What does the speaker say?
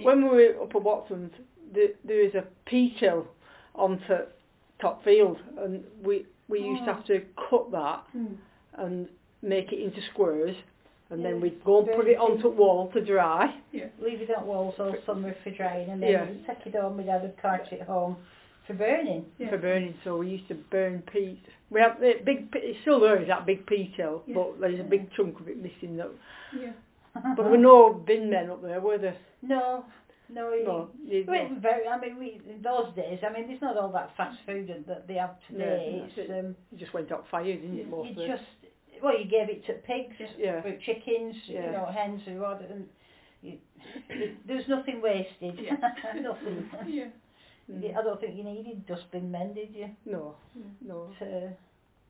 when we were up at Watson's, there is a peat hill onto top field, and we used to have to cut that and make it into squares, and then we'd go and put it onto wall to dry. Yeah. Leave it on walls all summer for drying, and then take it home. We'd have a cart it home for burning. Yeah. For burning, so we used to burn peat. We have it's still there, is that big peat hill, but there's a big chunk of it missing though. Yeah. But there were no bin men up there, were there? No. In those days, I mean, there's not all that fast food that they have today. It just went out fire, didn't it? You gave it to pigs, chickens, hens who ordered, and there's nothing wasted. Yeah. Nothing. Yeah. I don't think you needed dustbin men, did you? No.